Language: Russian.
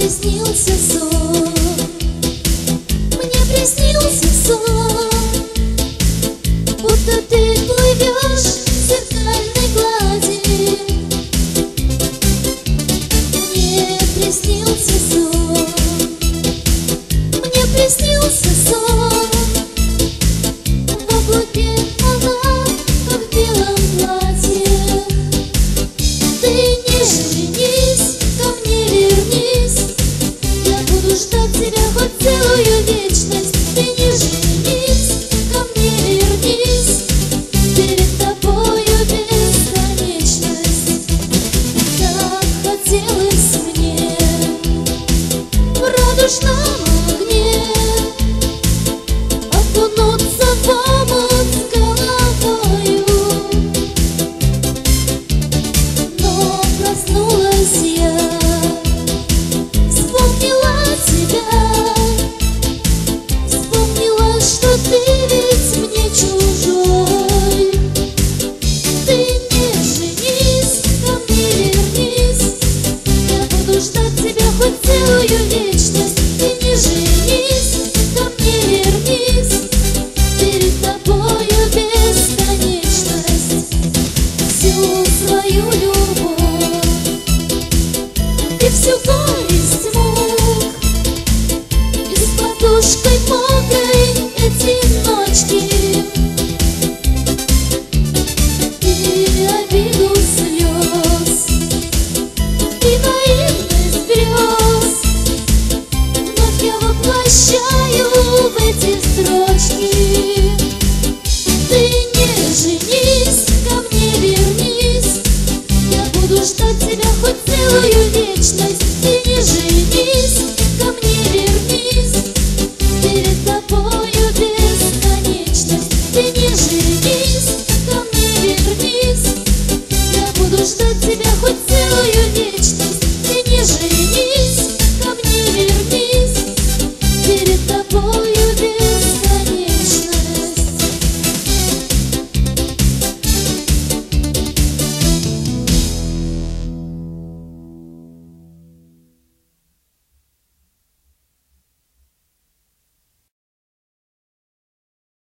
приснился сон, мне приснился сон, будто ты плывешь в зеркальной глади. Мне приснился сон, мне приснился сон, в облаке она, как в белом платье. Ты не женись, ко мне вернись, я буду ждать тебя хоть целую вечность. Ты не женись, ко мне вернись, перед тобою бесконечность. Так хотелось мне в радужном огне окунуться в омут с головою. Но проснулась я, вспомнила тебя, вспомнила, что ты ведь мне чужой. Ты не женись, ко мне вернись, я буду ждать тебя хоть целую вечность. Ты не женись, ко мне вернись, перед тобою бесконечность. Всю свою любовь и всю горесть мук и с подушкой мокрой